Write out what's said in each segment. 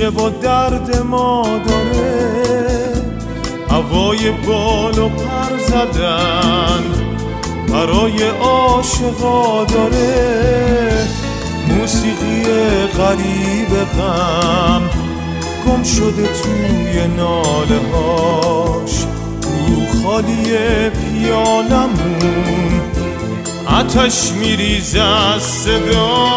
که با درد ما داره هوای بال و پر زدن برای عاشقا داره. موسیقی غریب غم گم شده توی ناله هاش، رو خالی پیالمون آتش میریزه از صداش.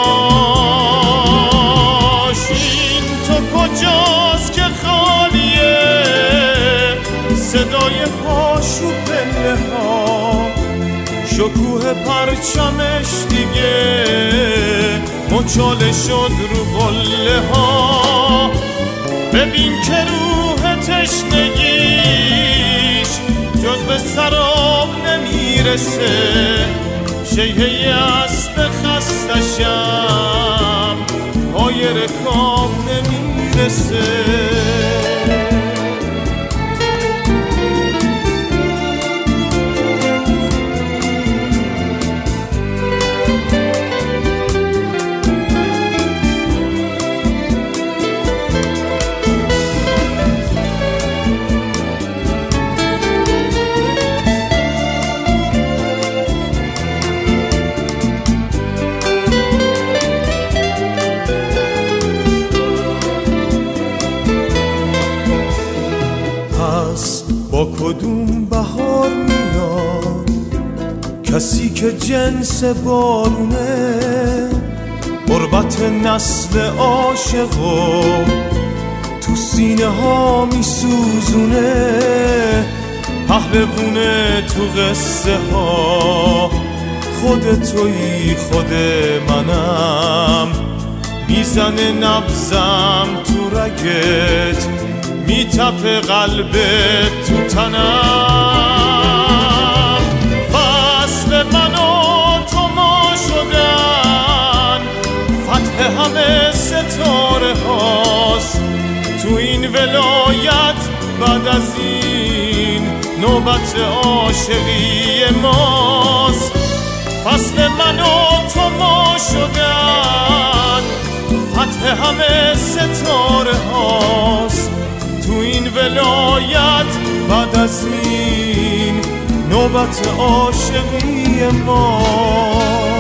این تو کجاست که خالیه صدای پاشو پله ها، شکوه پرچمش دیگه مچاله شد رو قله ها. ببین که روح تشنگیش جز به سراب نمیرسه، شیهه اسب خستشم پای رکاب نمیرسه. با کدوم بهار میاد کسی که جنس بارونه، غربت نسل عاشقو تو سینه ها میسوزونه. پهلوونه تو قصه ها خود تویی خود منم، میزنه نبزم تو رگت میتپه قلبت تو تنم. فصل من و تو ما شدن فتح همه ستاره هاست تو این ولایت. بعد از این نوبت عاشقی ماست. فصل من و تو ما شدن فتح همه ستاره هاست تو این ولایت. بعد از این نوبت عاشقی ما.